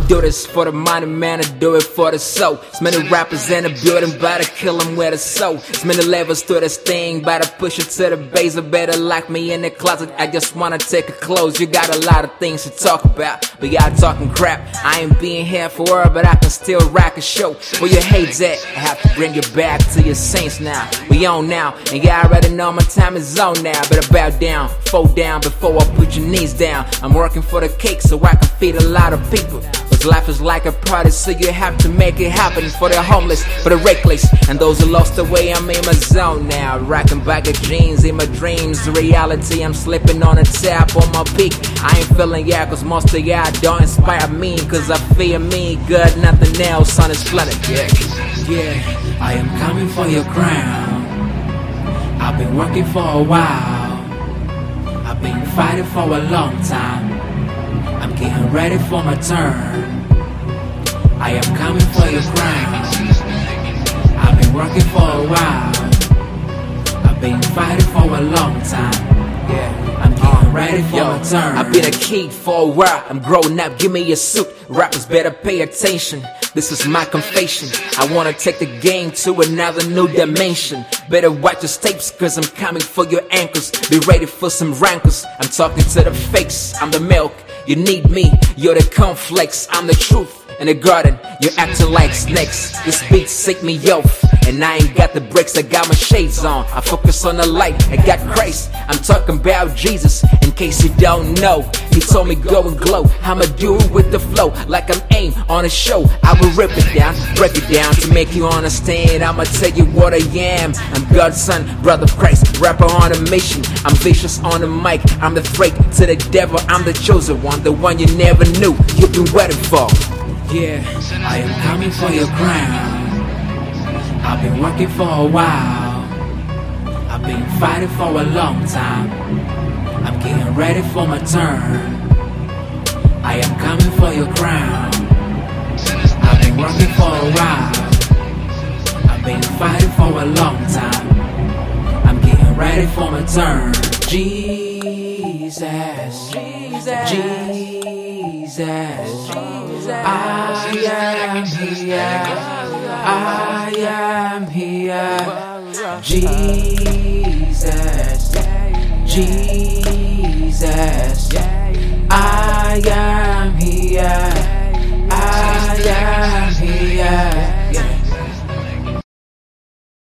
do this for the money, man, I do it for the soul. As many rappers in the building, better kill them with a soul. As many levels to this thing, better push it to the base. Or better lock me in the closet, I just wanna take a close. You got a lot of things to talk about, but y'all talking crap. I ain't being here for her, but I can still rock a show. Where your hate's at, I have to bring it back to your saints now. We on now, and y'all already know my time is on now. Better bow down, fall down before I put your knees down. I'm working for the cake so I can feed a lot of people. Cause life is like a party, so you have to make it happen. For the homeless, for the reckless, and those who lost the way. I'm in my zone now, rocking baggy jeans in my dreams. Reality, I'm slipping on a tap on my peak. I ain't feeling yeah, cause most of y'all don't inspire me. Cause I feel me good, nothing else on this planet. Yeah, I am coming for your crown. I've been working for a while. I've been fighting for a long time. I'm getting ready for my turn. I am coming for your crown. I've been working for a while. I've been fighting for a long time. Yeah, I'm getting ready for my turn. I've been a kid for a while. I'm growing up, give me a suit. Rappers better pay attention. This is my confession. I wanna take the game to another new dimension. Better watch your tapes, cause I'm coming for your ankles. Be ready for some rankles. I'm talking to the fakes. I'm the milk, you need me. You're the cornflakes, I'm the truth. In the garden, you're acting like snakes. This beat sick me off, and I ain't got the brakes, I got my shades on. I focus on the light, I got grace. I'm talking about Jesus, in case you don't know. He told me go and glow, I'ma do it with the flow. Like I'm aim on a show, I will rip it down, break it down to make you understand. I'ma tell you what I am. I'm God's son, brother of Christ, rapper on a mission. I'm vicious on the mic, I'm the threat to the devil. I'm the chosen one, the one you never knew you've been waiting for. Yeah, I am coming for your crown. I've been working for a while. I've been fighting for a long time. I'm getting ready for my turn. I am coming for your crown. I've been working for a while. I've been fighting for a long time. I'm getting ready for my turn. Jesus, Jesus, Jesus. I am here, I am here. Jesus, Jesus, I am